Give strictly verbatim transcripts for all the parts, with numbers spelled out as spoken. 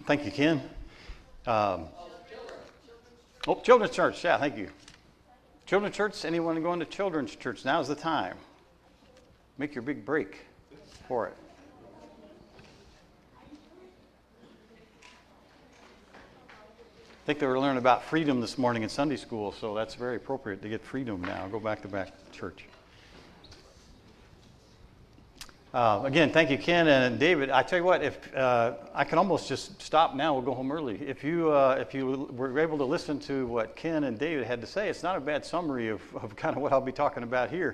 Thank you, Ken. Um, oh, Children's Church. Yeah, thank you. Children's Church, anyone going to Children's Church? Now's the time. Make your big break for it. I think they were learning about freedom this morning in Sunday school, so that's very appropriate to get freedom now. Go back to back to church. Uh, again, thank you, Ken and David. I tell you what, if uh, I can almost just stop now, we'll go home early. If you uh, if you were able to listen to what Ken and David had to say, it's not a bad summary of, of kind of what I'll be talking about here.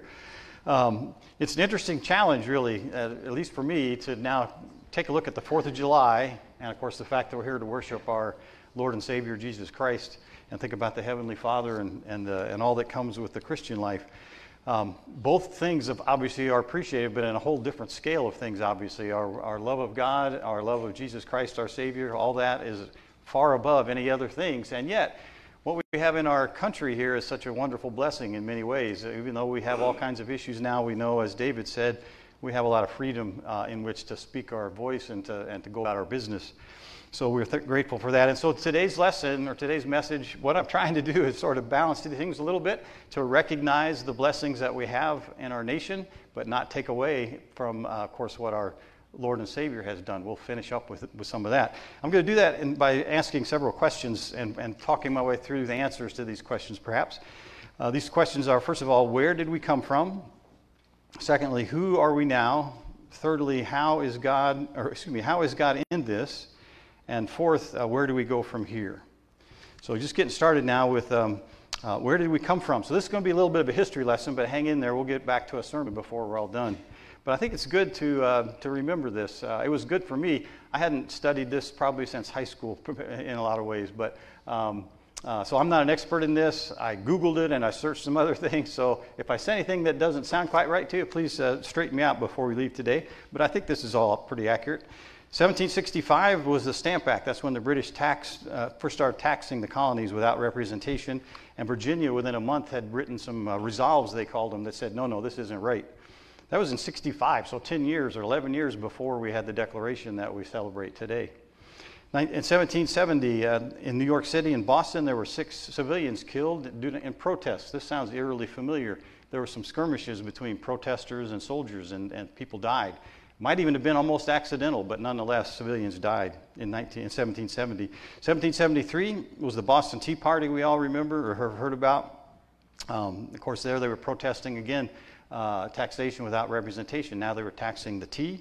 Um, it's an interesting challenge, really, uh, at least for me, to now take a look at the fourth of July, and of course the fact that we're here to worship our Lord and Savior Jesus Christ, and think about the Heavenly Father and and uh, and all that comes with the Christian life. Um, both things of obviously are appreciated, but in a whole different scale of things, obviously. Our, our love of God, our love of Jesus Christ, our Savior, all that is far above any other things. And yet, what we have in our country here is such a wonderful blessing in many ways. Even though we have all kinds of issues now, we know, as David said, we have a lot of freedom uh, in which to speak our voice and to, and to go about our business. So we're th- grateful for that. And so today's lesson, or today's message, what I'm trying to do is sort of balance things a little bit to recognize the blessings that we have in our nation, but not take away from, uh, of course, what our Lord and Savior has done. We'll finish up with with some of that. I'm going to do that in, by asking several questions and, and talking my way through the answers to these questions, perhaps. Uh, these questions are, first of all, where did we come from? Secondly, who are we now? Thirdly, how is God, or excuse me, how is God in this? And fourth, uh, where do we go from here? So just getting started now with um, uh, where did we come from? So this is going to be a little bit of a history lesson, but hang in there. We'll get back to a sermon before we're all done. But I think it's good to uh, to remember this. Uh, it was good for me. I hadn't studied this probably since high school in a lot of ways. But um, uh, so I'm not an expert in this. I Googled it and I searched some other things. So if I say anything that doesn't sound quite right to you, please uh, straighten me out before we leave today. But I think this is all pretty accurate. seventeen sixty-five was the Stamp Act. That's when the British tax, uh, first started taxing the colonies without representation. And Virginia, within a month, had written some uh, resolves, they called them, that said, no, no, this isn't right. That was in sixty-five, so ten years or eleven years before we had the Declaration that we celebrate today. In seventeen seventy, uh, in New York City and Boston, there were six civilians killed due to, in protests. This sounds eerily familiar. There were some skirmishes between protesters and soldiers, and, and people died. Might even have been almost accidental, but nonetheless, civilians died in, nineteen, in seventeen seventy. seventeen seventy-three was the Boston Tea Party we all remember or have heard about. Um, of course, there they were protesting again, uh, taxation without representation. Now they were taxing the tea.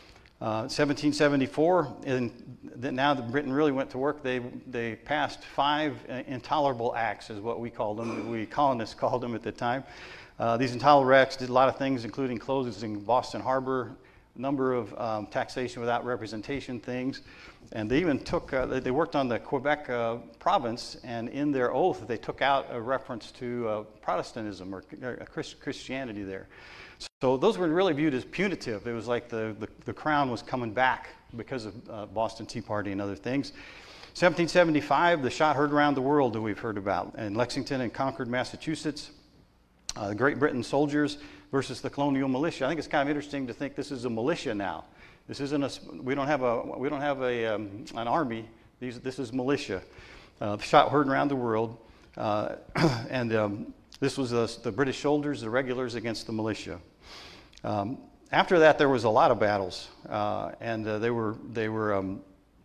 Uh, seventeen seventy-four, and now that Britain really went to work, they they passed five intolerable acts, is what we called them. We colonists called them at the time. Uh, these intolerable acts did a lot of things, including closing Boston Harbor, number of um, taxation without representation things, and they even took, uh, they worked on the Quebec uh, province, and in their oath they took out a reference to uh, Protestantism or uh, Christ- Christianity there. So those were really viewed as punitive. It was like the, the, the crown was coming back because of uh, Boston Tea Party and other things. seventeen seventy-five, the shot heard around the world that we've heard about in Lexington and Concord, Massachusetts. Uh, the Great Britain soldiers versus the colonial militia. I think it's kind of interesting to think this is a militia now. This isn't a. We don't have a. We don't have a um, an army. These. This is militia. Uh, shot heard around the world, uh, and um, this was the, the British soldiers, the regulars against the militia. Um, after that, there was a lot of battles, uh, and uh, they were they were um,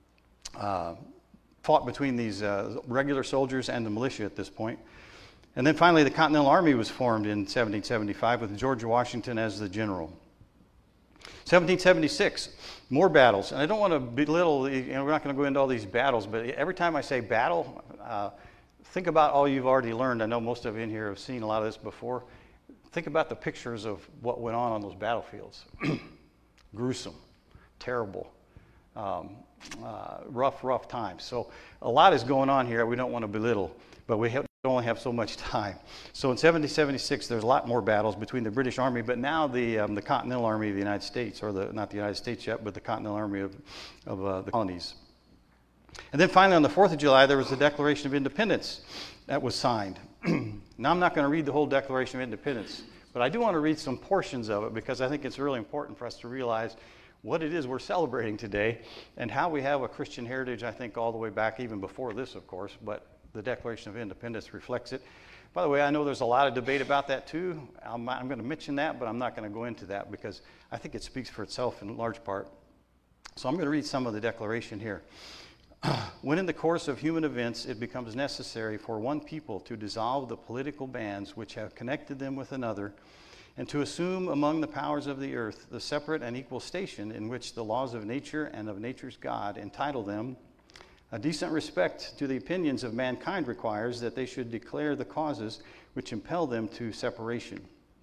uh, fought between these uh, regular soldiers and the militia at this point. And then finally, the Continental Army was formed in seventeen seventy-five with George Washington as the general. seventeen seventy-six, more battles. And I don't want to belittle, you know, we're not going to go into all these battles, but every time I say battle, uh, think about all you've already learned. I know most of you in here have seen a lot of this before. Think about the pictures of what went on on those battlefields. Gruesome, terrible, um, uh, rough, rough times. So a lot is going on here we don't want to belittle, but we have only have so much time. So in seventeen seventy-six, there's a lot more battles between the British Army, but now the um, the Continental Army of the United States, or the not the United States yet, but the Continental Army of, of uh, the colonies. And then finally, on the fourth of July, there was the Declaration of Independence that was signed. Now, I'm not going to read the whole Declaration of Independence, but I do want to read some portions of it because I think it's really important for us to realize what it is we're celebrating today and how we have a Christian heritage, I think, all the way back even before this, of course, but the Declaration of Independence reflects it. By the way, I know there's a lot of debate about that too. I'm, I'm going to mention that, but I'm not going to go into that because I think it speaks for itself in large part. So I'm going to read some of the Declaration here. When in the course of human events it becomes necessary for one people to dissolve the political bands which have connected them with another, and to assume among the powers of the earth the separate and equal station in which the laws of nature and of nature's God entitle them, a decent respect to the opinions of mankind requires that they should declare the causes which impel them to separation.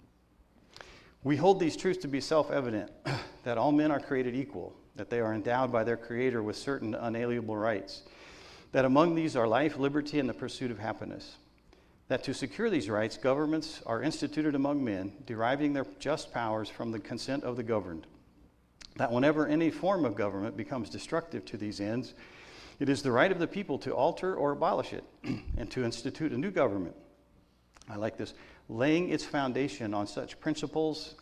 We hold these truths to be self-evident, that all men are created equal, that they are endowed by their Creator with certain unalienable rights, that among these are life, liberty, and the pursuit of happiness, that to secure these rights, governments are instituted among men, deriving their just powers from the consent of the governed, that whenever any form of government becomes destructive to these ends, it is the right of the people to alter or abolish it and to institute a new government. I like this, laying its foundation on such principles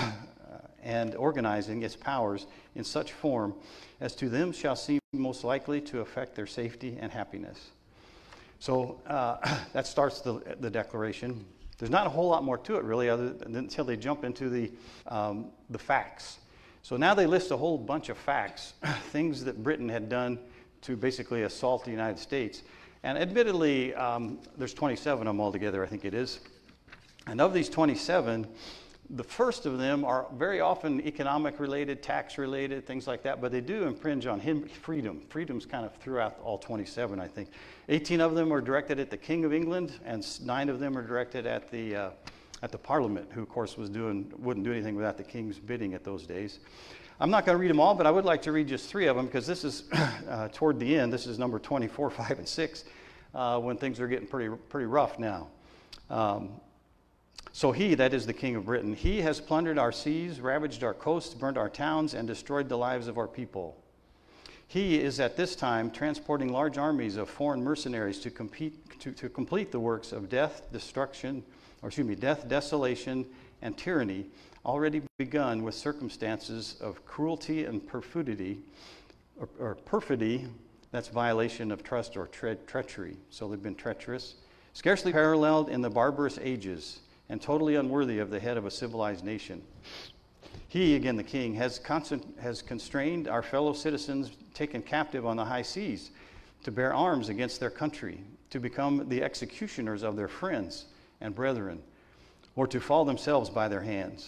and organizing its powers in such form as to them shall seem most likely to affect their safety and happiness. So uh, that starts the, the Declaration. There's not a whole lot more to it really other than until they jump into the, um, the facts. So now they list a whole bunch of facts, things that Britain had done to basically assault the United States. And admittedly, um, there's twenty-seven of them altogether, I think it is. And of these twenty-seven, the first of them are very often economic related, tax related, things like that, but they do infringe on him, freedom. Freedom's kind of throughout all twenty-seven, I think. eighteen of them are directed at the King of England, and nine of them are directed at the, uh, at the Parliament, who of course was doing, wouldn't do anything without the King's bidding at those days. I'm not going to read them all, but I would like to read just three of them because this is uh, toward the end. This is number twenty-four, five, and six, uh, when things are getting pretty, pretty rough now. Um, So he, that is the King of Britain, he has plundered our seas, ravaged our coasts, burnt our towns, and destroyed the lives of our people. He is at this time transporting large armies of foreign mercenaries to, compete, to, to complete the works of death, destruction, or excuse me, death, desolation, and tyranny, already begun with circumstances of cruelty and perfidy, or, or perfidy, that's violation of trust or tre- treachery. So they've been treacherous, scarcely paralleled in the barbarous ages, and totally unworthy of the head of a civilized nation. He, again the king, has, constant, has constrained our fellow citizens taken captive on the high seas to bear arms against their country, to become the executioners of their friends and brethren, or to fall themselves by their hands.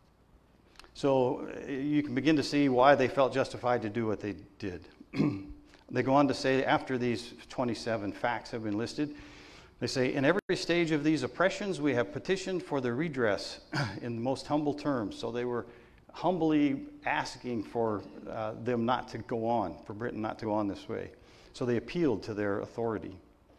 So you can begin to see why they felt justified to do what they did. They go on to say, after these twenty-seven facts have been listed, they say, in every stage of these oppressions, we have petitioned for the redress in the most humble terms. So they were humbly asking for uh, them not to go on, for Britain not to go on this way. So they appealed to their authority.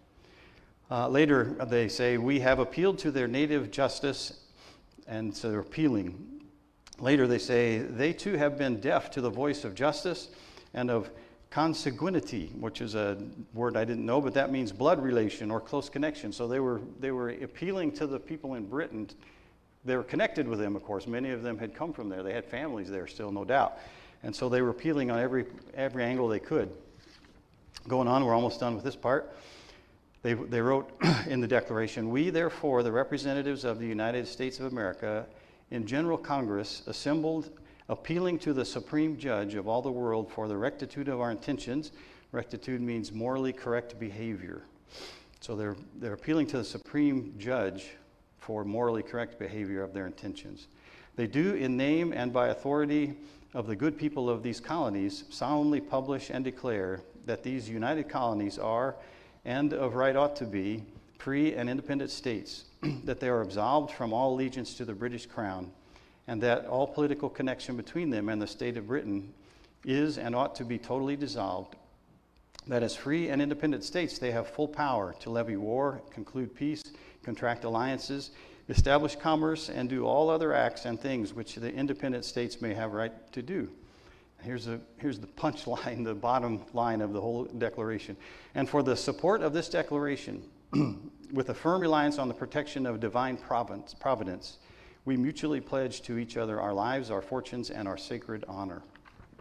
Uh, later, they say, we have appealed to their native justice, and so they're appealing. Later, they say, they too have been deaf to the voice of justice and of consanguinity, which is a word I didn't know, but that means blood relation or close connection. So they were they were appealing to the people in Britain. They were connected with them, of course. Many of them had come from there. They had families there still, no doubt. And so they were appealing on every every angle they could. Going on, we're almost done with this part. They, they wrote in the Declaration, we therefore, the representatives of the United States of America, in General Congress, assembled, appealing to the Supreme Judge of all the world for the rectitude of our intentions. Rectitude means morally correct behavior. So they're, they're appealing to the Supreme Judge for morally correct behavior of their intentions. They do, in name and by authority of the good people of these colonies, solemnly publish and declare that these united colonies are, and of right ought to be, free and independent states, that they are absolved from all allegiance to the British Crown, and that all political connection between them and the state of Britain is and ought to be totally dissolved, that as free and independent states they have full power to levy war, conclude peace, contract alliances, establish commerce, and do all other acts and things which the independent states may have right to do. Here's, a, here's the punchline, the bottom line of the whole declaration. And for the support of this declaration, with a firm reliance on the protection of divine providence, we mutually pledge to each other our lives, our fortunes, and our sacred honor.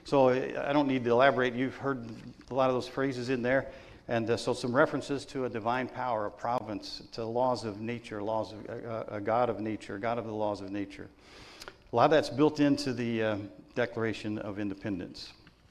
So I don't need to elaborate. You've heard a lot of those phrases in there. And uh, so some references to a divine power, a providence, to laws of nature, laws of uh, a God of nature, God of the laws of nature. A lot of that's built into the uh, Declaration of Independence.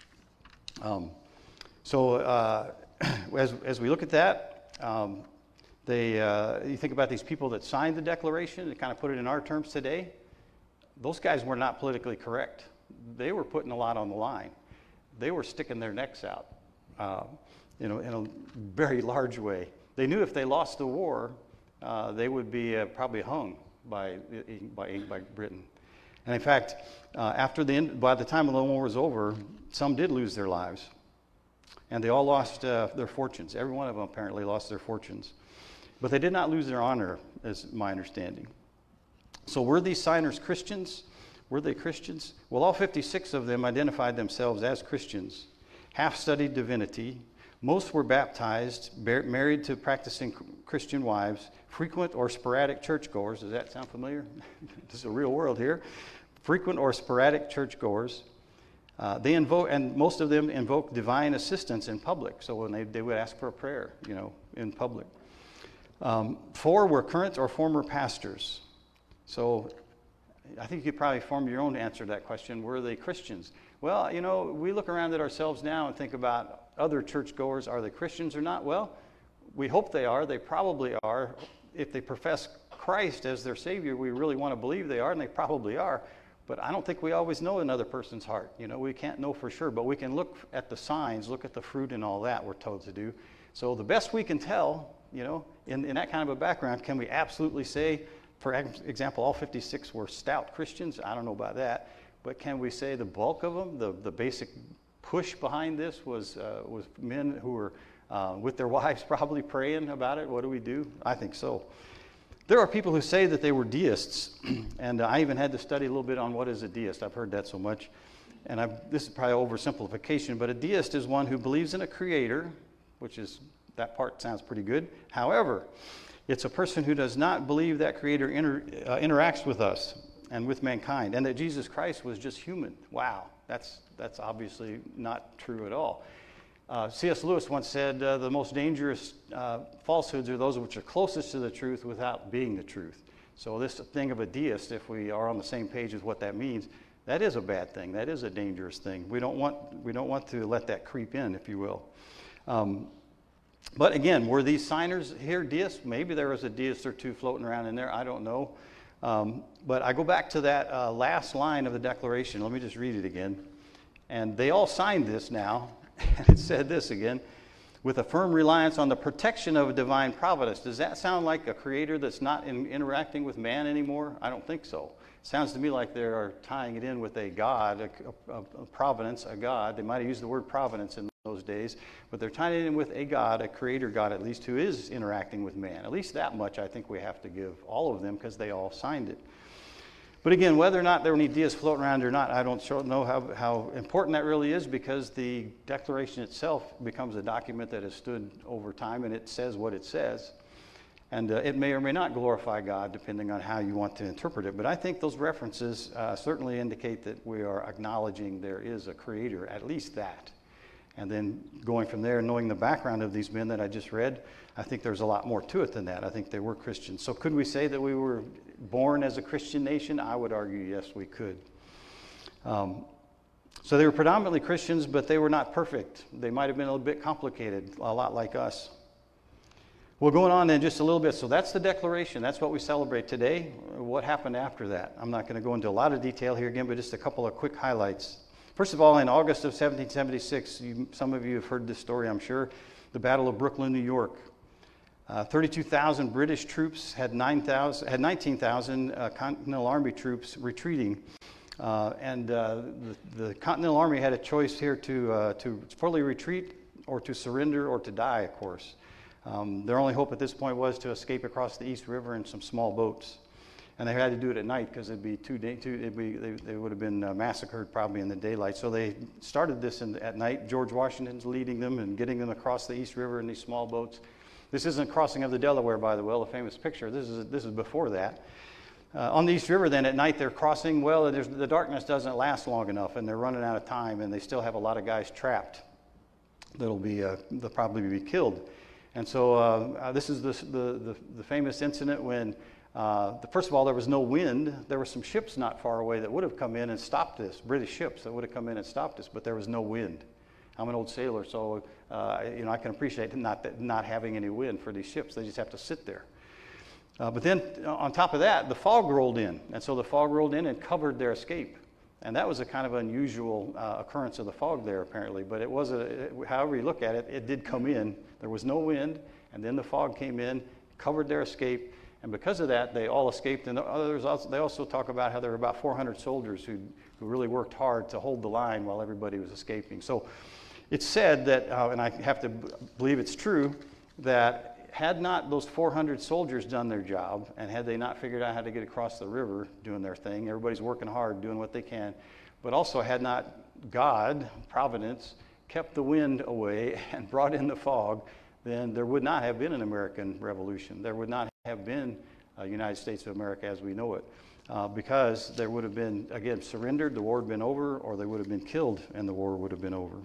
Um, so uh, as, as we look at that, um, they, uh, you think about these people that signed the Declaration, to kind of put it in our terms today, those guys were not politically correct. They were putting a lot on the line. They were sticking their necks out, uh, you know, in a very large way. They knew if they lost the war, uh, they would be uh, probably hung by, by, by Britain. And in fact, uh, after the end, by the time the war was over, some did lose their lives. And they all lost uh, their fortunes. Every one of them apparently lost their fortunes. But they did not lose their honor, is my understanding. So were these signers Christians? Were they Christians? Well, all fifty-six of them identified themselves as Christians. Half studied divinity. Most were baptized, married to practicing Christian wives, frequent or sporadic churchgoers. Does that sound familiar? This is a real world here. Frequent or sporadic churchgoers. Uh, they invoke, and most of them invoke divine assistance in public. So when they, they would ask for a prayer, you know, in public. Um, four were current or former pastors. So I think you could probably form your own answer to that question. Were they Christians? Well, you know, we look around at ourselves now and think about other churchgoers. Are they Christians or not? Well, we hope they are. They probably are. If they profess Christ as their Savior, we really want to believe they are, and they probably are. But I don't think we always know another person's heart. You know, we can't know for sure, but we can look at the signs, look at the fruit and all that we're told to do. So the best we can tell, you know, in, in that kind of a background, can we absolutely say, for example, all fifty-six were stout Christians? I don't know about that. But can we say the bulk of them, the, the basic push behind this was, uh, was men who were uh, with their wives probably praying about it? What do we do? I think so. There are people who say that they were deists, and I even had to study a little bit on what is a deist. I've heard that so much, and I've, this is probably oversimplification, but a deist is one who believes in a creator, which is, that part sounds pretty good. However, it's a person who does not believe that creator inter, uh, interacts with us and with mankind, and that Jesus Christ was just human. Wow, that's, that's obviously not true at all. Uh, C S Lewis once said, uh, the most dangerous uh, falsehoods are those which are closest to the truth without being the truth. So this thing of a deist, if we are on the same page with what that means, that is a bad thing. That is a dangerous thing. We don't want, we don't want to let that creep in, if you will. Um, but again, were these signers here deists? Maybe there was a deist or two floating around in there. I don't know. Um, but I go back to that uh, last line of the Declaration. Let me just read it again. And they all signed this now. And it said this again, with a firm reliance on the protection of a divine providence. Does that sound like a creator that's not in, interacting with man anymore? I don't think so. It sounds to me like they are tying it in with a God, a, a, a providence, a God. They might have used the word providence in those days, but they're tying it in with a God, a creator God at least, who is interacting with man. At least that much I think we have to give all of them because they all signed it. But again, whether or not there were any deists floating around or not, I don't know how, how important that really is, because the Declaration itself becomes a document that has stood over time, and it says what it says. And uh, it may or may not glorify God, depending on how you want to interpret it. But I think those references uh, certainly indicate that we are acknowledging there is a creator, at least that. And then going from there, knowing the background of these men that I just read, I think there's a lot more to it than that. I think they were Christians. So could we say that we were born as a Christian nation? I would argue, yes, we could. Um, so they were predominantly Christians, but they were not perfect. They might have been a little bit complicated, a lot like us. Well, going on then just a little bit. So that's the Declaration. That's what we celebrate today. What happened after that? I'm not going to go into a lot of detail here again, but just a couple of quick highlights. First of all, in August of seventeen seventy-six, you, some of you have heard this story, I'm sure, the Battle of Brooklyn, New York. Uh, thirty-two thousand British troops had, nine thousand, had nineteen thousand uh, Continental Army troops retreating. Uh, and uh, the, the Continental Army had a choice here to, uh, to fully retreat or to surrender or to die, of course. Um, their only hope at this point was to escape across the East River in some small boats. And they had to do it at night because it'd be too, too it'd be, they, they would have been uh, massacred probably in the daylight. So they started this in, at night. George Washington's leading them and getting them across the East River in these small boats. This isn't crossing of the Delaware, by the way, the famous picture. This is this is before that. Uh, on the East River, then, at night they're crossing. Well, there's, the darkness doesn't last long enough, and they're running out of time, and they still have a lot of guys trapped that'll be, uh, they'll probably be killed. And so uh, uh, this is the, the, the, the famous incident when, uh, the, first of all, there was no wind. There were some ships not far away that would have come in and stopped this, British ships that would have come in and stopped us, but there was no wind. I'm an old sailor, so uh, you know, I can appreciate not, not having any wind for these ships. They just have to sit there. Uh, but then on top of that, the fog rolled in. And so the fog rolled in and covered their escape. And that was a kind of unusual uh, occurrence of the fog there, apparently. But it was, a, it, however you look at it, it did come in. There was no wind, and then the fog came in, covered their escape. And because of that, they all escaped. And others also, they also talk about how there were about four hundred soldiers who, who really worked hard to hold the line while everybody was escaping. So it's said that, uh, and I have to b- believe it's true, that had not those four hundred soldiers done their job, and had they not figured out how to get across the river doing their thing, everybody's working hard, doing what they can, but also had not God, providence, kept the wind away and brought in the fog, then there would not have been an American Revolution. There would not have been a United States of America as we know it, uh, because there would have been, again, surrendered, the war had been over, or they would have been killed and the war would have been over.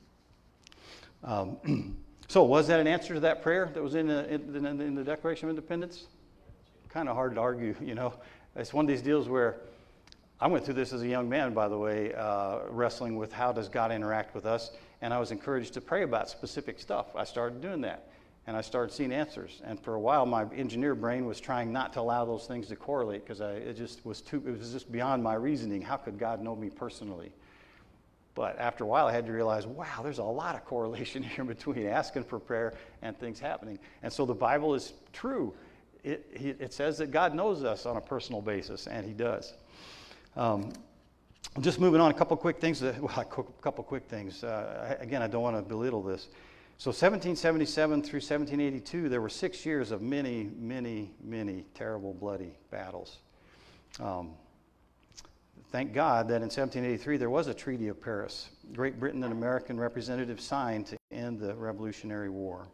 Um, So was that an answer to that prayer that was in the, in, in the Declaration of Independence? Kind of hard to argue, you know. It's one of these deals where I went through this as a young man, by the way, uh, wrestling with how does God interact with us, and I was encouraged to pray about specific stuff. I started doing that, and I started seeing answers. And for a while, my engineer brain was trying not to allow those things to correlate because it just was too. It was just beyond my reasoning. How could God know me personally? But after a while, I had to realize, wow, there's a lot of correlation here between asking for prayer and things happening. And so the Bible is true. It, it says that God knows us on a personal basis, and he does. Um, just moving on, a couple quick things. That, well, a couple quick things. Uh, again, I don't want to belittle this. So seventeen seventy-seven through seventeen eighty-two, there were six years of many, many, many terrible, bloody battles. Um, Thank God that in seventeen eighty-three there was a Treaty of Paris. Great Britain and American representatives signed to end the Revolutionary War.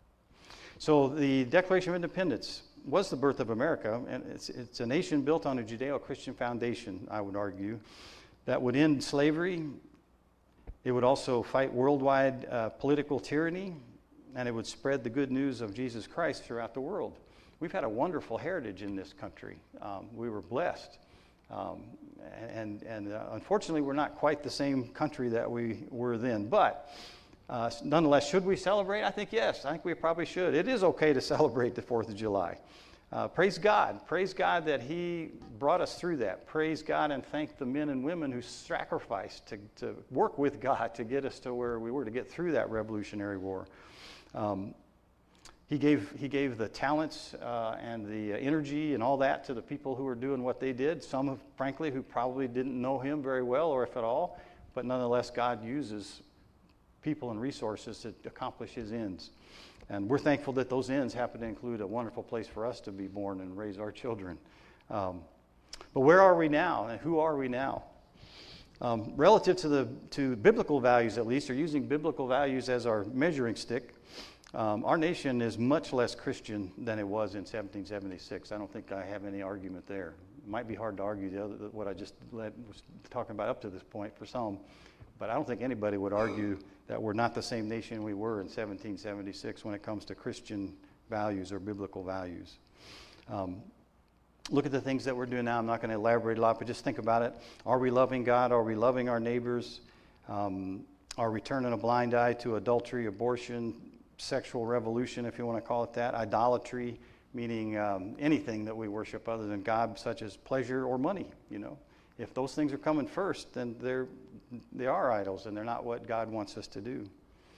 So the Declaration of Independence was the birth of America, and it's, it's a nation built on a Judeo-Christian foundation, I would argue, that would end slavery. It would also fight worldwide uh, political tyranny, and it would spread the good news of Jesus Christ throughout the world. We've had a wonderful heritage in this country. Um, we were blessed. Um, and and uh, unfortunately, we're not quite the same country that we were then. But uh, nonetheless, should we celebrate? I think yes. I think we probably should. It is okay to celebrate the fourth of July. Uh, praise God. Praise God that he brought us through that. Praise God and thank the men and women who sacrificed to, to work with God to get us to where we were, to get through that Revolutionary War. Um, He gave, he gave the talents uh, and the energy and all that to the people who were doing what they did. Some, of, frankly, who probably didn't know him very well or if at all. But nonetheless, God uses people and resources to accomplish his ends. And we're thankful that those ends happen to include a wonderful place for us to be born and raise our children. Um, but where are we now? And who are we now? Um, relative to the to biblical values, at least, or using biblical values as our measuring stick, Um, our nation is much less Christian than it was in seventeen seventy-six. I don't think I have any argument there. It might be hard to argue the other, what I just led, was talking about up to this point for some, but I don't think anybody would argue that we're not the same nation we were in seventeen seventy-six when it comes to Christian values or biblical values. Um, look at the things that we're doing now. I'm not going to elaborate a lot, but just think about it. Are we loving God? Are we loving our neighbors? Um, are we turning a blind eye to adultery, abortion, sexual revolution, if you want to call it that, idolatry, meaning um, anything that we worship other than God, such as pleasure or money, you know. If those things are coming first, then they're, they are idols, and they're not what God wants us to do.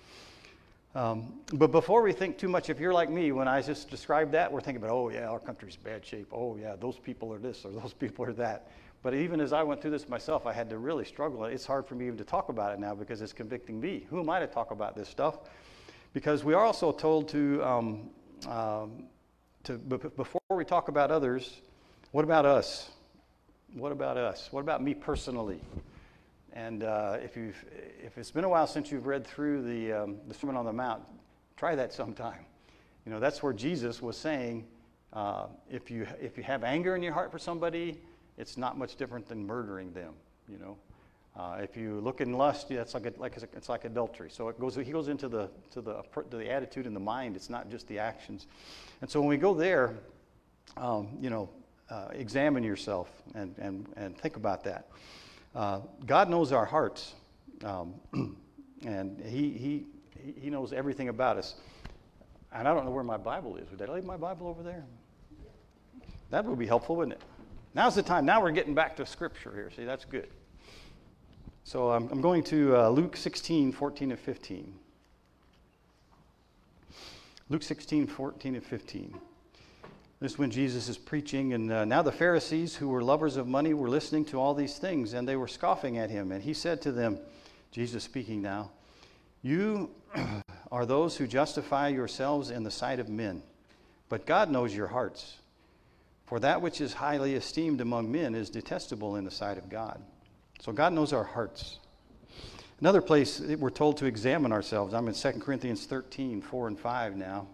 Um, but before we think too much, if you're like me, when I just described that, we're thinking about, oh yeah, our country's in bad shape. Oh yeah, those people are this or those people are that. But even as I went through this myself, I had to really struggle. It's hard for me even to talk about it now because it's convicting me. Who am I to talk about this stuff? Because we are also told to, um, um, to b- before we talk about others, what about us? What about us? What about me personally? And uh, if you've, if it's been a while since you've read through the um, the Sermon on the Mount, try that sometime. You know, that's where Jesus was saying, Uh, if you if you have anger in your heart for somebody, it's not much different than murdering them. You know, uh, if you look in lust, yeah, it's like a, like it's like adultery. So it goes. He goes into the to the to the attitude and the mind. It's not just the actions. And so when we go there, um, you know, uh, examine yourself and and and think about that. Uh, God knows our hearts, um, and he he he knows everything about us. And I don't know where my Bible is. Did I leave my Bible over there? That would be helpful, wouldn't it? Now's the time. Now we're getting back to Scripture here. See, that's good. So um, I'm going to uh, Luke sixteen, fourteen, and fifteen. Luke sixteen, fourteen, and fifteen. This is when Jesus is preaching, and uh, now the Pharisees, who were lovers of money, were listening to all these things, and they were scoffing at him. And he said to them, Jesus speaking now, "You are those who justify yourselves in the sight of men, but God knows your hearts. For that which is highly esteemed among men is detestable in the sight of God." So God knows our hearts. Another place we're told to examine ourselves. I'm in Second Corinthians thirteen, four and five now.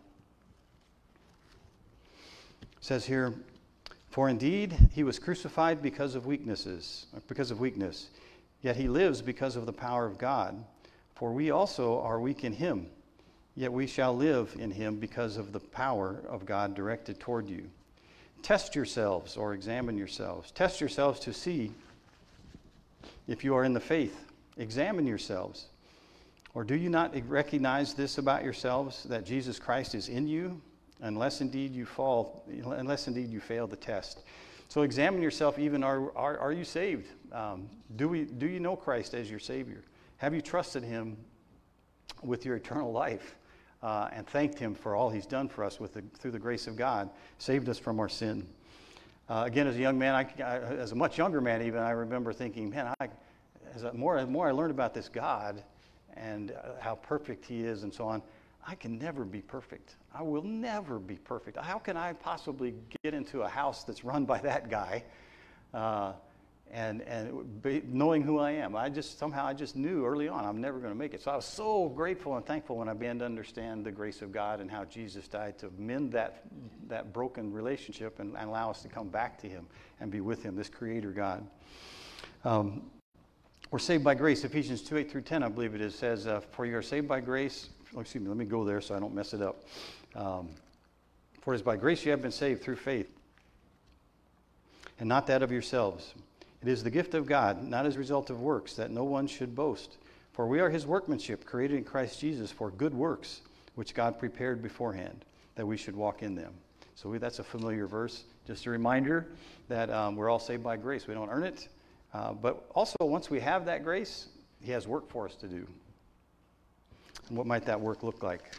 It says here, "For indeed he was crucified because of weaknesses, because of weakness, yet he lives because of the power of God. For we also are weak in him, yet we shall live in him because of the power of God directed toward you. Test yourselves," or examine yourselves. Test yourselves to see if you are in the faith. Examine yourselves. Or do you not recognize this about yourselves, that Jesus Christ is in you, unless indeed you fall, unless indeed you fail the test? So examine yourself. Even are are, are you saved? Um, do we do you know Christ as your Savior? Have you trusted him with your eternal life uh, and thanked him for all he's done for us with the, through the grace of God, saved us from our sin? Uh, again, as a young man, I, I, as a much younger man even, I remember thinking, man, I, as a, more and more I learned about this God and uh, how perfect he is and so on, I can never be perfect. I will never be perfect. How can I possibly get into a house that's run by that guy? Uh, And and be, knowing who I am, I just somehow I just knew early on I'm never going to make it. So I was so grateful and thankful when I began to understand the grace of God and how Jesus died to mend that that broken relationship and, and allow us to come back to him and be with him, this Creator God. Um, we're saved by grace. Ephesians two, eight through ten, I believe it is, says, uh, "For you are saved by grace." Oh, excuse me, let me go there so I don't mess it up. Um, "For it is by grace you have been saved through faith, and not that of yourselves. It is the gift of God, not as a result of works, that no one should boast. For we are his workmanship, created in Christ Jesus for good works, which God prepared beforehand, that we should walk in them." So we, that's a familiar verse. Just a reminder that um, we're all saved by grace. We don't earn it. Uh, but also, once we have that grace, he has work for us to do. And what might that work look like?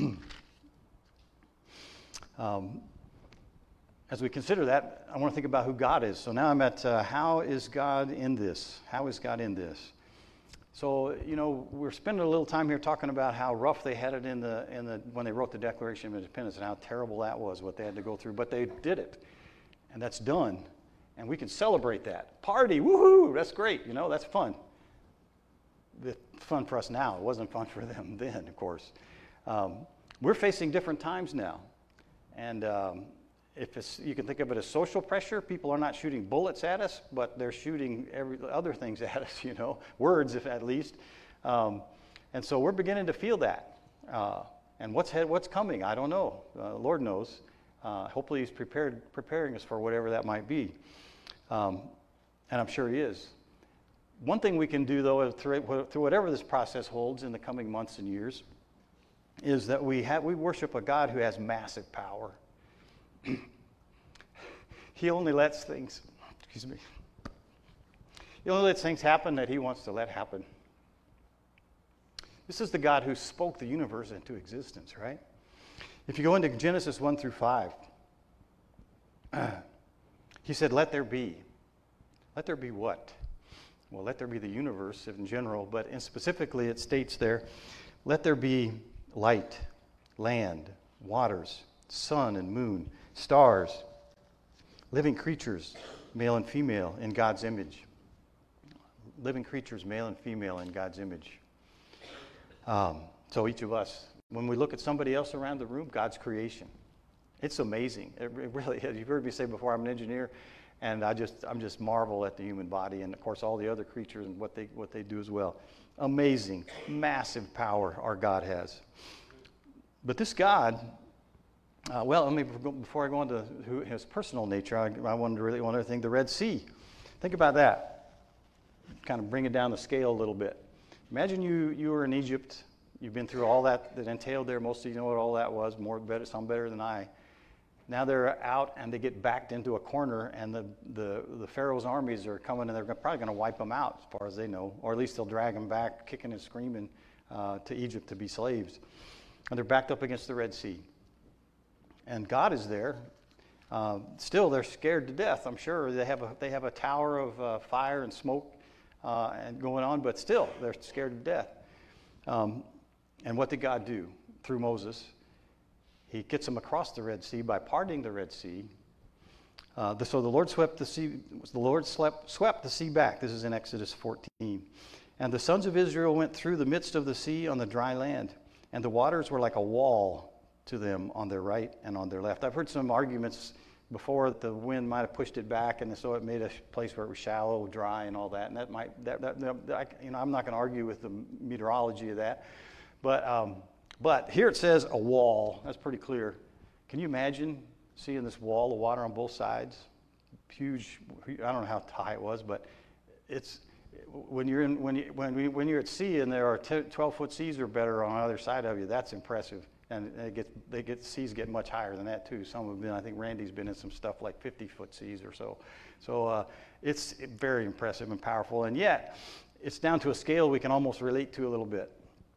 um, As we consider that, I want to think about who God is. So now I'm at uh, how is God in this? How is God in this? So, you know, we're spending a little time here talking about how rough they had it in the in the when they wrote the Declaration of Independence and how terrible that was, what they had to go through. But they did it, and that's done, and we can celebrate that. Party, woohoo! That's great. You know, that's fun. It's fun for us now. It wasn't fun for them then, of course. Um, we're facing different times now, and um, If it's, you can think of it as social pressure. People are not shooting bullets at us, but they're shooting every other things at us, you know, words if at least. Um, and so we're beginning to feel that. Uh, and what's head, what's coming? I don't know. Uh, Lord knows. Uh, hopefully he's prepared, preparing us for whatever that might be. Um, and I'm sure he is. One thing we can do, though, through, through whatever this process holds in the coming months and years, is that we have we worship a God who has massive power. He only lets things, excuse me, he only lets things happen that he wants to let happen. This is the God who spoke the universe into existence, right? If you go into Genesis one through five, he said, "Let there be." Let there be what? Well, let there be the universe in general, but in specifically it states there, let there be light, land, waters, sun and moon, stars, living creatures, male and female, in God's image. Living creatures, male and female, in God's image. Um, so each of us, when we look at somebody else around the room, God's creation. It's amazing. It really is. You've heard me say before, I'm an engineer, and I just I'm just marvel at the human body, and of course all the other creatures and what they what they do as well. Amazing, massive power our God has. But this God, uh, well, let me before I go into who, his personal nature, I, I wanted to really one other thing: the Red Sea. Think about that. Kind of bring it down the scale a little bit. Imagine you you were in Egypt. You've been through all that that entailed there. Most of you know what all that was. More better, some better than I. Now they're out and they get backed into a corner, and the, the, the Pharaoh's armies are coming, and they're probably going to wipe them out as far as they know, or at least they'll drag them back, kicking and screaming uh, to Egypt to be slaves. And they're backed up against the Red Sea. And God is there. Uh, still, they're scared to death. I'm sure they have a they have a tower of uh, fire and smoke uh, and going on, but still they're scared to death. Um, and what did God do through Moses? He gets them across the Red Sea by parting the Red Sea. Uh, the, so the Lord swept the sea. The Lord slept, swept the sea back. This is in Exodus fourteen. And the sons of Israel went through the midst of the sea on the dry land, and the waters were like a wall to them on their right and on their left. I've heard some arguments before that the wind might have pushed it back, and so it made a place where it was shallow, dry, and all that. And that might that, that, that I, you know I'm not going to argue with the meteorology of that, but. Um, But here it says a wall. That's pretty clear. Can you imagine seeing this wall of water on both sides? Huge. I don't know how high it was, but it's when you're in when you when we, when you're at sea and there are twelve foot seas or better on either side of you. That's impressive. And it gets they get seas get much higher than that too. Some have been. I think Randy's been in some stuff like fifty foot seas or so. So uh, it's very impressive and powerful. And yet, it's down to a scale we can almost relate to a little bit.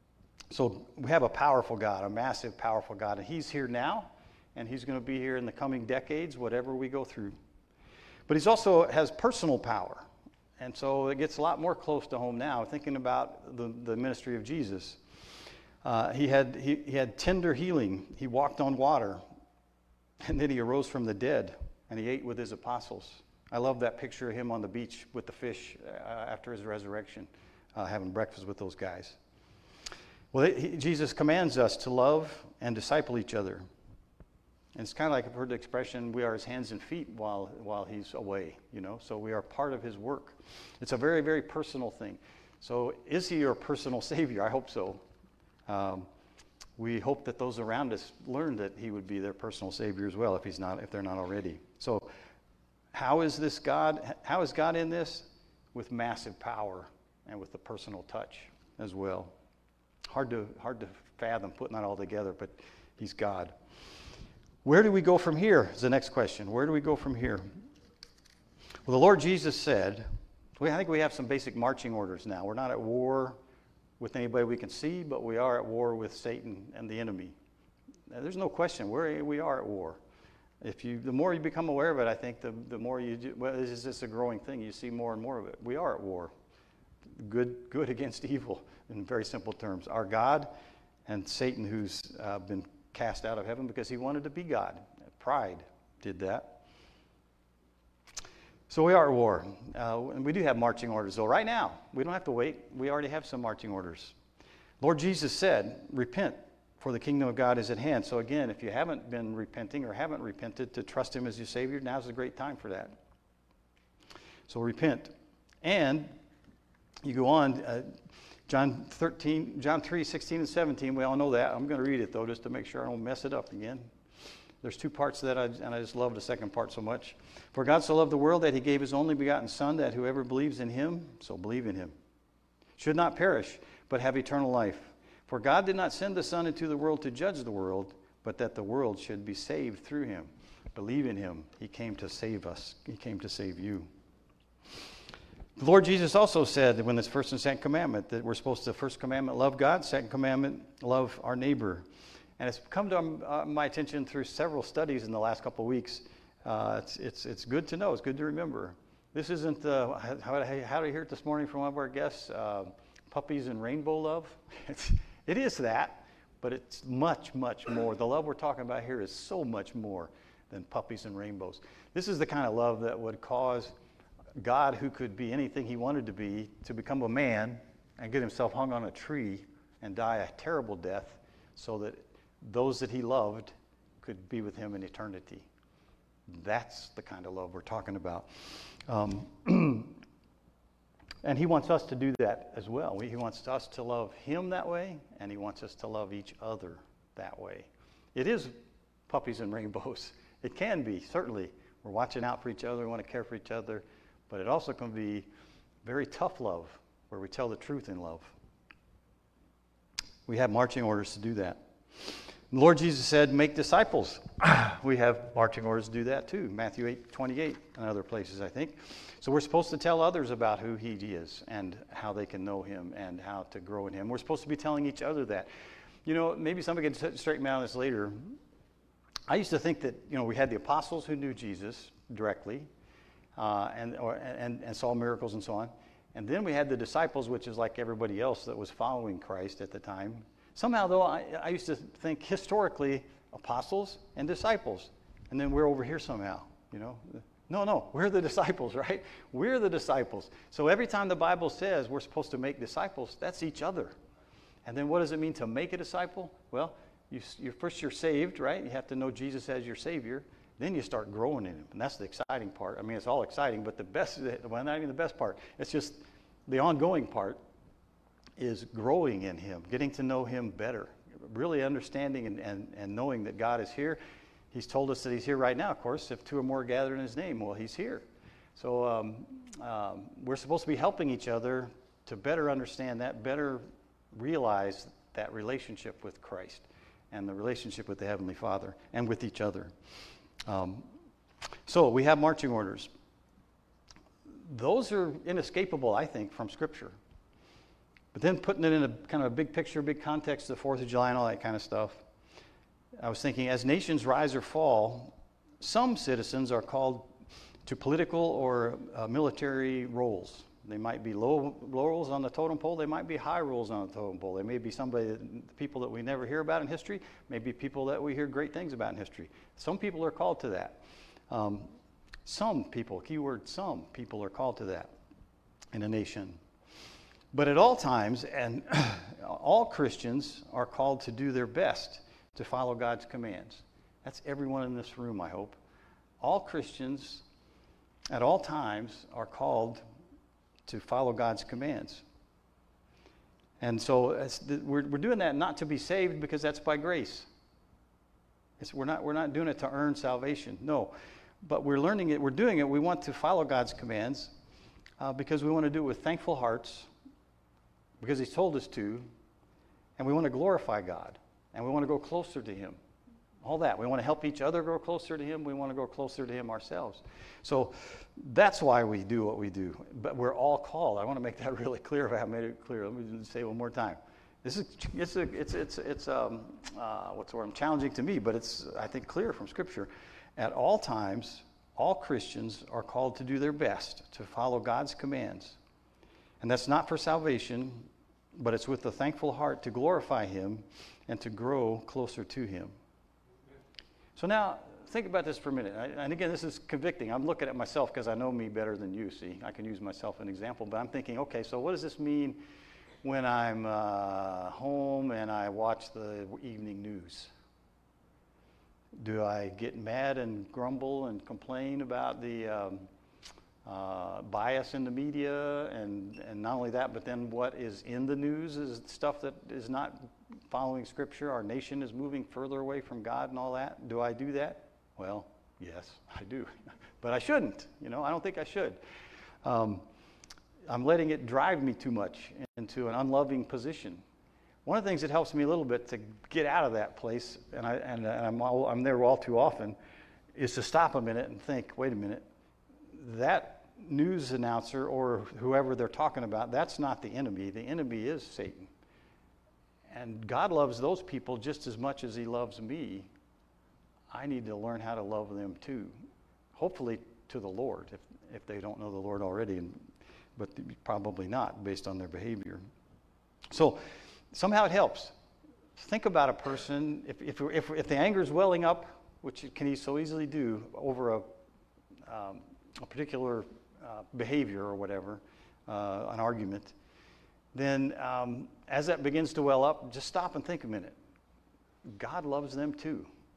So we have a powerful God, a massive, powerful God, and he's here now, and he's going to be here in the coming decades, whatever we go through. But he's also has personal power, and so it gets a lot more close to home now, thinking about the, the ministry of Jesus. Uh, he had he, he had tender healing. He walked on water, and then he arose from the dead, and he ate with his apostles. I love that picture of him on the beach with the fish uh, after his resurrection, uh, having breakfast with those guys. Well, he, Jesus commands us to love and disciple each other. And it's kind of like I've heard the expression, we are his hands and feet while while he's away, you know. So we are part of his work. It's a very, very personal thing. So is he your personal Savior? I hope so. Um, we hope that those around us learn that he would be their personal Savior as well if he's not, if they're not already. So how is this God? How is God in this? With massive power and with the personal touch as well. Hard to hard to fathom putting that all together, but he's God. Where do we go from here is the next question. Where do we go from here? Well, the Lord Jesus said, we, I think we have some basic marching orders now. We're not at war with anybody we can see, but we are at war with Satan and the enemy. Now, there's no question, we're, we are at war. If you, the more you become aware of it, I think the, the more you do, well, it's just a growing thing. You see more and more of it. We are at war. Good, good against evil, in very simple terms. Our God and Satan, who's uh, been cast out of heaven because he wanted to be God. Pride did that. So we are at war. Uh, and we do have marching orders, though. Right now, we don't have to wait. We already have some marching orders. Lord Jesus said, repent, for the kingdom of God is at hand. So again, if you haven't been repenting or haven't repented to trust him as your Savior, now's a great time for that. So repent. And you go on, uh, John thirteen, John three, sixteen and seventeen, we all know that. I'm going to read it, though, just to make sure I don't mess it up again. There's two parts to that, and I just love the second part so much. For God so loved the world that he gave his only begotten Son, that whoever believes in him, so believe in him, should not perish, but have eternal life. For God did not send the Son into the world to judge the world, but that the world should be saved through him. Believe in him. He came to save us. He came to save you. The Lord Jesus also said that when this first and second commandment, that we're supposed to, first commandment, love God, second commandment, love our neighbor. And it's come to uh, my attention through several studies in the last couple of weeks. Uh, it's, it's, it's good to know. It's good to remember. This isn't, uh, how, how did I hear it this morning from one of our guests? Uh, puppies and rainbow love. It's, it is that, but it's much, much more. The love we're talking about here is so much more than puppies and rainbows. This is the kind of love that would cause God, who could be anything he wanted to be, to become a man and get himself hung on a tree and die a terrible death so that those that he loved could be with him in eternity. That's the kind of love we're talking about. Um, and he wants us to do that as well. He wants us to love him that way, and he wants us to love each other that way. It is puppies and rainbows. It can be, certainly. We're watching out for each other, we want to care for each other, but it also can be very tough love, where we tell the truth in love. We have marching orders to do that. The Lord Jesus said, make disciples. We have marching orders to do that too. Matthew eight twenty-eight and other places, I think. So we're supposed to tell others about who he is and how they can know him and how to grow in him. We're supposed to be telling each other that. You know, maybe somebody can straighten me out on this later. I used to think that, you know, we had the apostles who knew Jesus directly uh, and, or, and, and saw miracles and so on. And then we had the disciples, which is like everybody else that was following Christ at the time. Somehow, though, I, I used to think historically apostles and disciples, and then we're over here somehow, you know. No, no, we're the disciples, right? We're the disciples. So every time the Bible says we're supposed to make disciples, that's each other. And then what does it mean to make a disciple? Well, you, you're, first you're saved, right? You have to know Jesus as your Savior. Then you start growing in him, and that's the exciting part. I mean, it's all exciting, but the best, well, not even the best part. It's just the ongoing part is growing in him, getting to know him better, really understanding and, and, and knowing that God is here. He's told us that he's here right now, of course. If two or more gather in his name, well, he's here. So um, um, we're supposed to be helping each other to better understand that, better realize that relationship with Christ and the relationship with the Heavenly Father and with each other. Um, so we have marching orders. Those are inescapable, I think, from Scripture. But then putting it in a kind of a big picture, big context, the fourth of July and all that kind of stuff, I was thinking, as nations rise or fall, some citizens are called to political or uh, military roles. They might be low, low roles on the totem pole. They might be high roles on the totem pole. They may be somebody, that, people that we never hear about in history, maybe people that we hear great things about in history. Some people are called to that. Um, some people, keyword some people are called to that in a nation. But at all times, and all Christians are called to do their best to follow God's commands. That's everyone in this room, I hope. All Christians at all times are called to follow God's commands. And so the, we're, we're doing that not to be saved, because that's by grace. It's, we're not, we're not doing it to earn salvation, no. But we're learning it, we're doing it, we want to follow God's commands uh, because we want to do it with thankful hearts, because he's told us to, and we want to glorify God, and we want to go closer to him. All that. We want to help each other grow closer to him. We want to go closer to him ourselves. So that's why we do what we do. But we're all called. I want to make that really clear if I haven't made it clear. Let me say it one more time. This is it's a, it's it's it's um uh, what's the word? Challenging to me, but it's, I think, clear from Scripture. At all times, all Christians are called to do their best to follow God's commands. And that's not for salvation, but it's with a thankful heart to glorify him and to grow closer to him. So now, think about this for a minute. I, and again, this is convicting. I'm looking at myself because I know me better than you, see. I can use myself as an example, but I'm thinking, okay, so what does this mean when I'm uh, home and I watch the evening news? Do I get mad and grumble and complain about the um, uh, bias in the media, and, and not only that, but then what is in the news is stuff that is not following Scripture? Our nation is moving further away from God and all that. Do I do that? Well, yes, I do. But I shouldn't. You know, I don't think I should. Um, I'm letting it drive me too much into an unloving position. One of the things that helps me a little bit to get out of that place, and, I, and, and I'm, all, I'm there all too often, is to stop a minute and think, wait a minute, that news announcer or whoever they're talking about, that's not the enemy. The enemy is Satan. And God loves those people just as much as he loves me. I need to learn how to love them too. Hopefully to the Lord, if, if they don't know the Lord already, and, but probably not based on their behavior. So somehow it helps. Think about a person, if, if, if, if the anger is welling up, which it can so easily do over a, um, a particular uh, behavior or whatever, uh, an argument, then um, as that begins to well up, just stop and think a minute. God loves them too.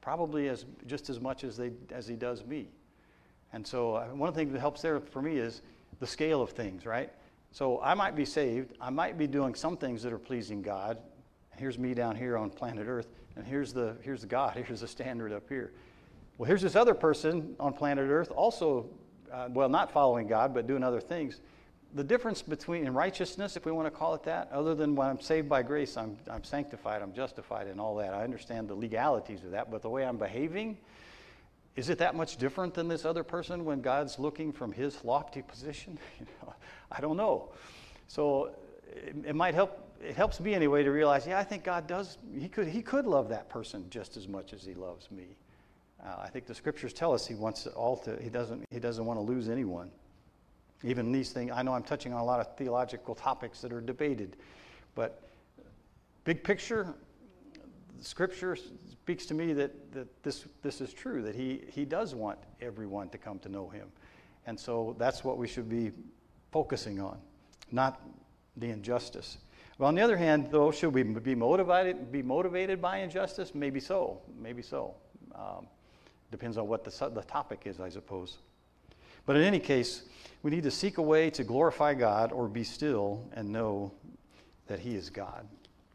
probably as just as much as they as he does me. And so uh, one of the things that helps there for me is the scale of things, right? So I might be saved. I might be doing some things that are pleasing God. Here's me down here on planet Earth, and here's the here's the God. Here's the standard up here. Well, here's this other person on planet Earth also, uh, well, not following God, but doing other things. The difference between in righteousness, if we want to call it that, other than when I'm saved by grace, I'm I'm sanctified, I'm justified, and all that. I understand the legalities of that, but the way I'm behaving, is it that much different than this other person when God's looking from his lofty position? You know, I don't know. So it, it might help. It helps me anyway to realize, yeah, I think God does. He could. He could love that person just as much as he loves me. Uh, I think the scriptures tell us he wants all to. He doesn't. He doesn't want to lose anyone. Even these things. I know I'm touching on a lot of theological topics that are debated, but big picture, Scripture speaks to me that, that this this is true, that he, he does want everyone to come to know him. And so that's what we should be focusing on, not the injustice. Well, on the other hand, though, should we be motivated be motivated by injustice? Maybe so, maybe so. Um, depends on what the, the topic is, I suppose. But in any case, we need to seek a way to glorify God or be still and know that he is God.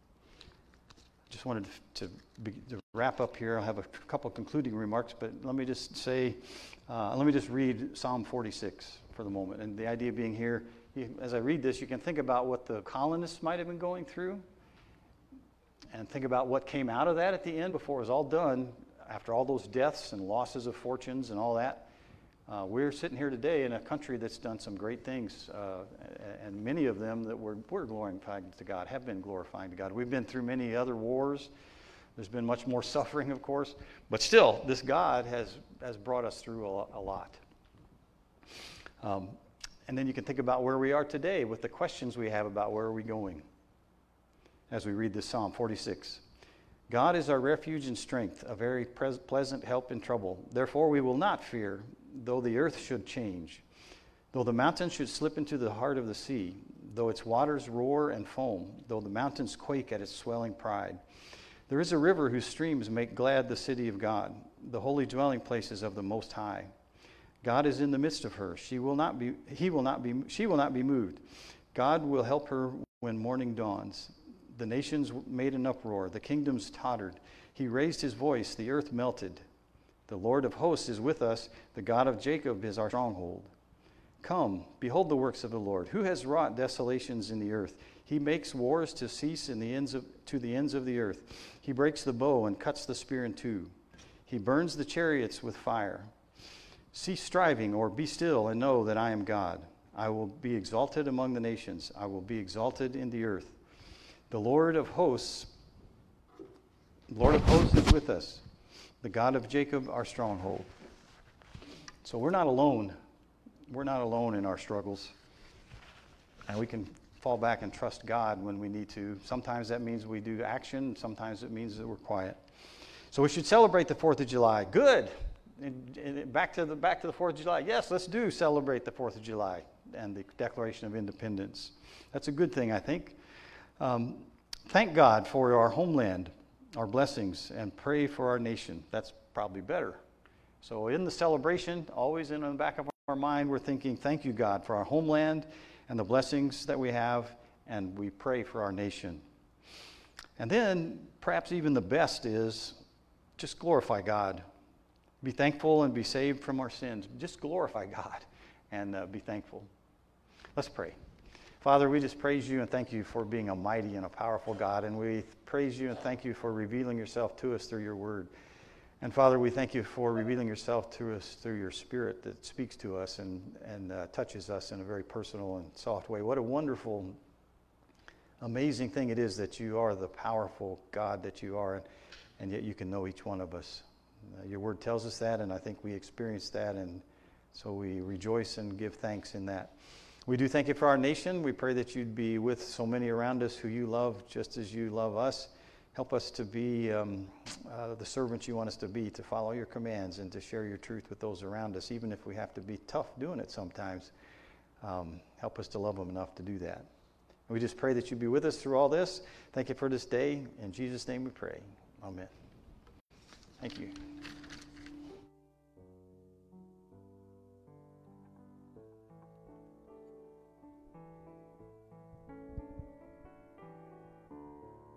Just wanted to, be, to wrap up here. I'll have a couple concluding remarks, but let me just say, uh, let me just read Psalm forty-six for the moment. And the idea being here, you, as I read this, you can think about what the colonists might have been going through and think about what came out of that at the end before it was all done, after all those deaths and losses of fortunes and all that. Uh, we're sitting here today in a country that's done some great things, uh, and many of them that we're, we're glorifying to God, have been glorifying to God. We've been through many other wars. There's been much more suffering, of course, but still, this God has, has brought us through a, a lot. Um, and then you can think about where we are today with the questions we have about where are we going as we read this Psalm forty-six. God is our refuge and strength, a very pres- pleasant help in trouble. Therefore we will not fear, though the earth should change, though the mountains should slip into the heart of the sea, though its waters roar and foam, though the mountains quake at its swelling pride. There is a river whose streams make glad the city of God, the holy dwelling places of the Most High. God is in the midst of her. She will not be, he will not be, she will not be moved. God will help her when morning dawns. The nations made an uproar. The kingdoms tottered. He raised his voice. The earth melted. The Lord of hosts is with us. The God of Jacob is our stronghold. Come, behold the works of the Lord, who has wrought desolations in the earth. He makes wars to cease in the ends of, to the ends of the earth. He breaks the bow and cuts the spear in two. He burns the chariots with fire. Cease striving, or be still, and know that I am God. I will be exalted among the nations. I will be exalted in the earth. The Lord of hosts, Lord of hosts is with us. The God of Jacob, our stronghold. So we're not alone. We're not alone in our struggles. And we can fall back and trust God when we need to. Sometimes that means we do action. Sometimes it means that we're quiet. So we should celebrate the fourth of July. Good. And, and back to the back to the fourth of July. Yes, let's do celebrate the fourth of July and the Declaration of Independence. That's a good thing, I think. Um, thank God for our homeland, our blessings, and pray for our nation. That's probably better. So in the celebration, always in the back of our mind, we're thinking, thank you, God, for our homeland and the blessings that we have, and we pray for our nation. And then, perhaps even the best is just glorify God. Be thankful and be saved from our sins. Just glorify God and uh, be thankful. Let's pray. Father, we just praise you and thank you for being a mighty and a powerful God. And we praise you and thank you for revealing yourself to us through your word. And Father, we thank you for revealing yourself to us through your Spirit that speaks to us and, and uh, touches us in a very personal and soft way. What a wonderful, amazing thing it is that you are the powerful God that you are, and, and yet you can know each one of us. Uh, your word tells us that, and I think we experience that, and so we rejoice and give thanks in that. We do thank you for our nation. We pray that you'd be with so many around us who you love just as you love us. Help us to be um, uh, the servants you want us to be, to follow your commands and to share your truth with those around us, even if we have to be tough doing it sometimes. Um, help us to love them enough to do that. And we just pray that you be with us through all this. Thank you for this day. In Jesus' name we pray. Amen. Thank you.